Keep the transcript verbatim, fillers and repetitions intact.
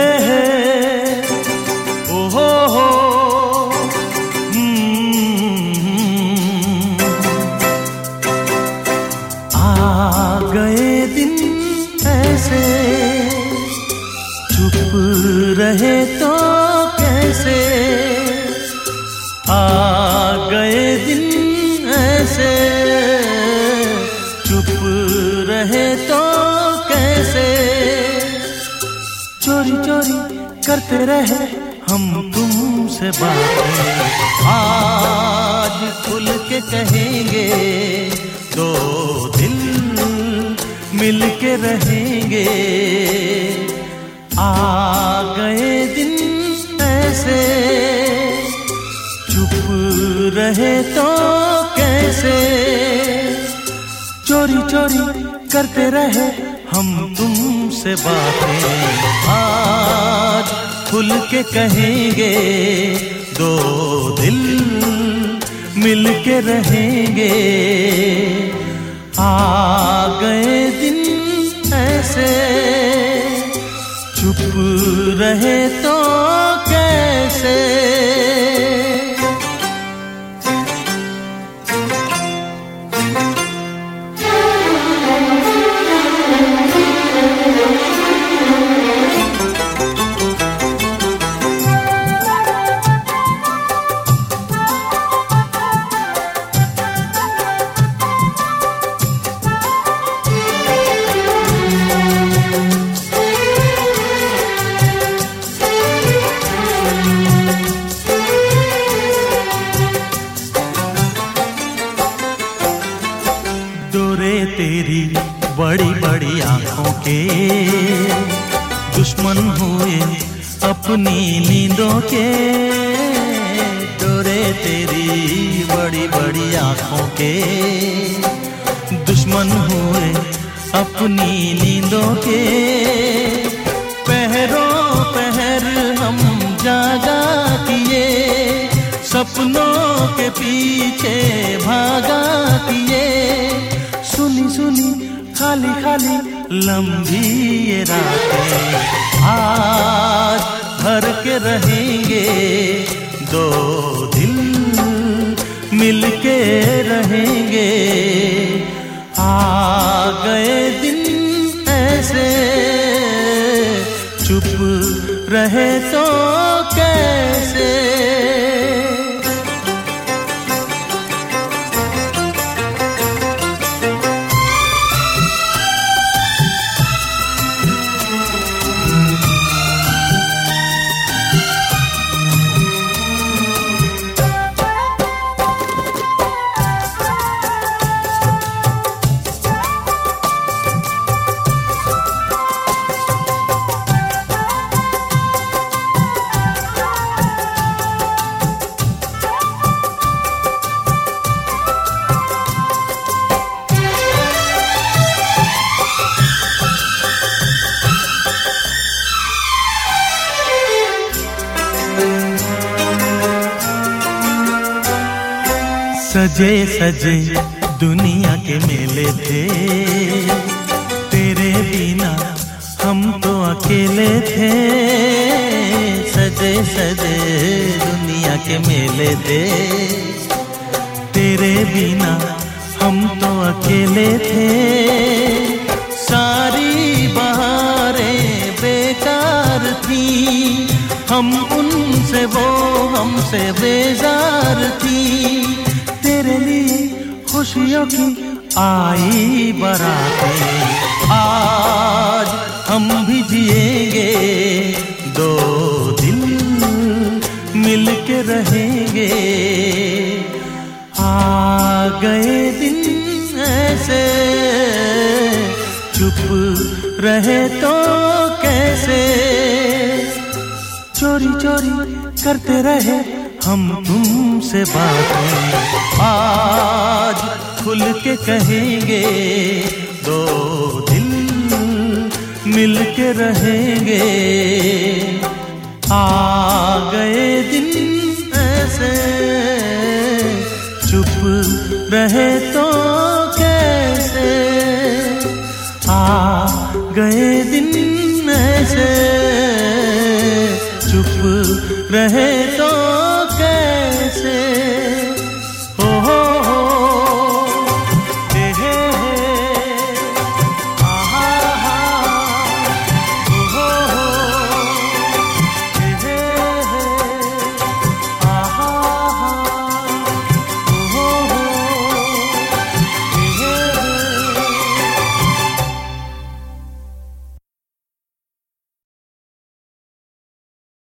हैं। ओ हो हो आ गए दिन ऐसे, चुप रहे तो कैसे। आ गए दिन ऐसे, चुप रहे तो कैसे। चोरी चोरी करते रहे हम तुमसे बातें, आज खुल के कहेंगे दो दिल मिल के रहेंगे। आ गए दिन ऐसे, चुप रहे तो कैसे। चोरी चोरी करते रहे हम तुमसे बातें, आज खुल के कहेंगे दो दिल मिल के रहेंगे। आ गए दिन ऐसे, चुप रहे तो कैसे। तेरी बड़ी बड़ी आंखों के दुश्मन हुए अपनी नींदों के। डोरे तेरी बड़ी बड़ी आंखों के दुश्मन हुए अपनी नींदों के। पहरों पहर हम जागा किए, सपनों के पीछे भागा किए। सुनी सुनी खाली खाली लंबी ये रातें, आज भर के रहेंगे दो दिल मिल के रहेंगे। आ गए दिन ऐसे, चुप रहे तो कैसे। सजे सजे दुनिया के मेले थे, तेरे बिना हम तो अकेले थे। सजे सजे दुनिया के मेले थे, तेरे बिना हम तो अकेले थे। सारी बहारें बेकार थी, हम उनसे वो हमसे बेजार थी। तेरे लिए खुशियों की आई बरातें, आज हम भी जिएंगे दो दिल मिल के रहेंगे। आ गए दिन ऐसे, चुप रहे तो कैसे। चोरी चोरी करते रहे हम तुमसे बातें, आज खुल के कहेंगे दो दिल मिल के रहेंगे। आ गए दिन ऐसे, चुप रहे तो कैसे। आ गए दिन ऐसे। चुप रहे तो